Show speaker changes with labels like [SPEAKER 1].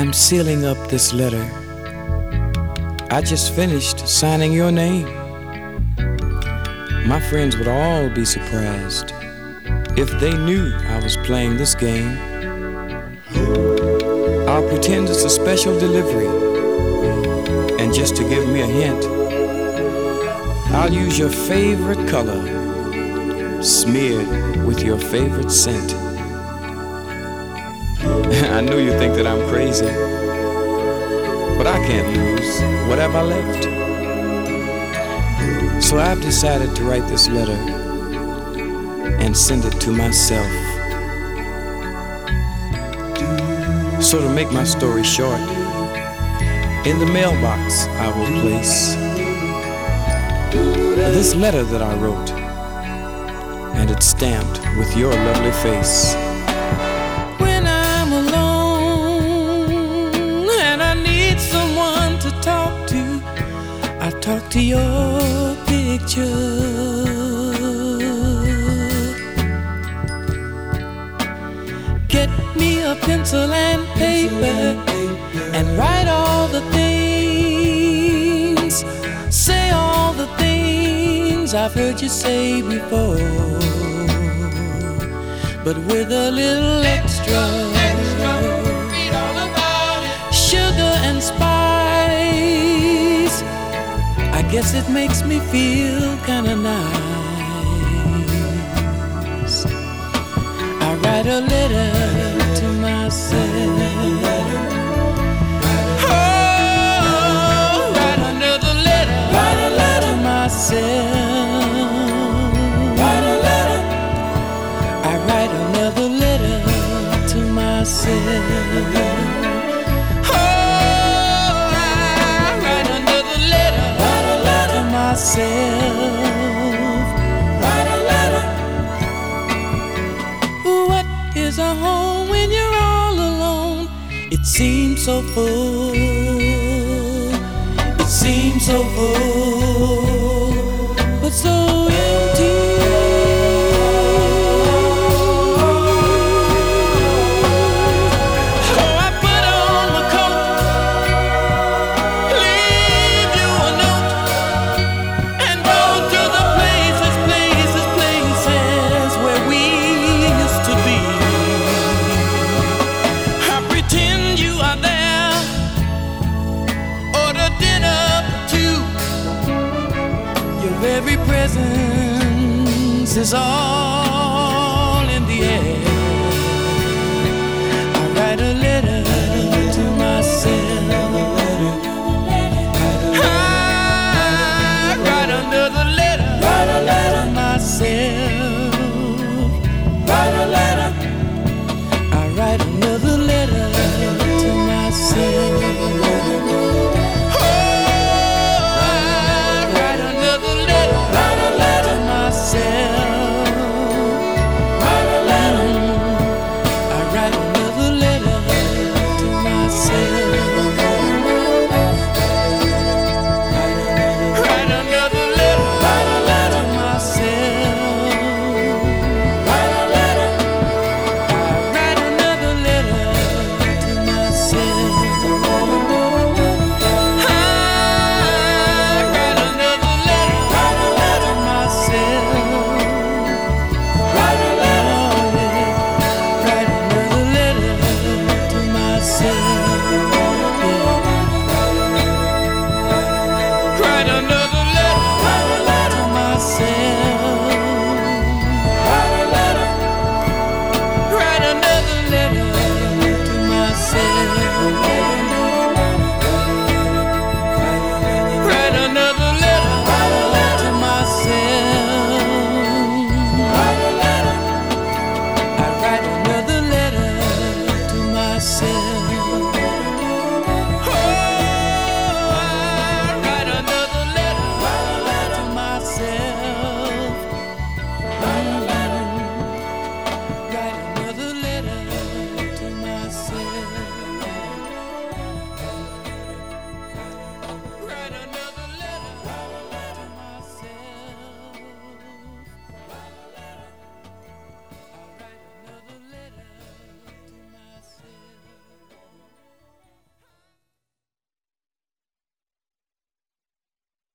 [SPEAKER 1] I'm sealing up this letter. I just finished signing your name. My friends would all be surprised if they knew I was playing this game. I'll pretend it's a special delivery, and just to give me a hint, I'll use your favorite color smeared with your favorite scent. I know you think that I'm crazy, but I can't lose. What have I left? So I've decided to write this letter and send it to myself. So to make my story short, in the mailbox I will place this letter that I wrote, and it's stamped with your lovely face.
[SPEAKER 2] When I'm alone and I need someone to talk to, I talk to your picture. Get me a pencil and paper and write all the things, say all the things I've heard you say before, but with a little extra sugar and spice. I guess it makes me feel kinda nice. I write a letter to myself. Oh, write another letter to myself. Write a letter. I write another letter to myself. Oh, I write another letter to myself. Write a letter. What is a home when you're all alone? It seems so full. It seems so full, but so empty. Every presence is all in the air. I write a letter